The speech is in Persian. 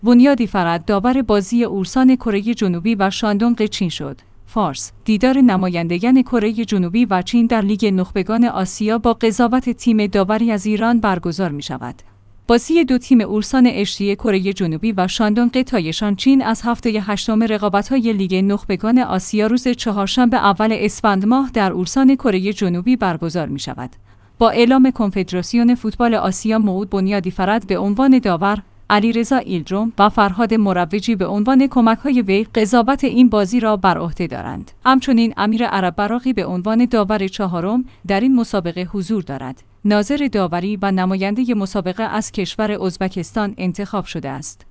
بنیادی فرد داور بازی اورسان کره جنوبی و شاندونگ چین شد. فارس: دیدار نمایندگان کره جنوبی و چین در لیگ نخبگان آسیا با قضاوت تیم داوری از ایران برگزار می‌شود. بازی دو تیم اورسان اشتی کره جنوبی و شاندونگ تایشان چین از هفته هشتم رقابت‌های لیگ نخبگان آسیا روز چهارشنبه اول اسفند ماه در اورسان کره جنوبی برگزار می‌شود. با اعلام کنفدراسیون فوتبال آسیا، موعود بنیادی فرد به عنوان داور، علیرضا ایلدروم و فرهاد مروجی به عنوان کمک‌های وی قضاوت این بازی را بر عهده دارند. همچنین امیر عرب براقی به عنوان داور چهارم در این مسابقه حضور دارد. ناظر داوری و نماینده مسابقه از کشور ازبکستان انتخاب شده است.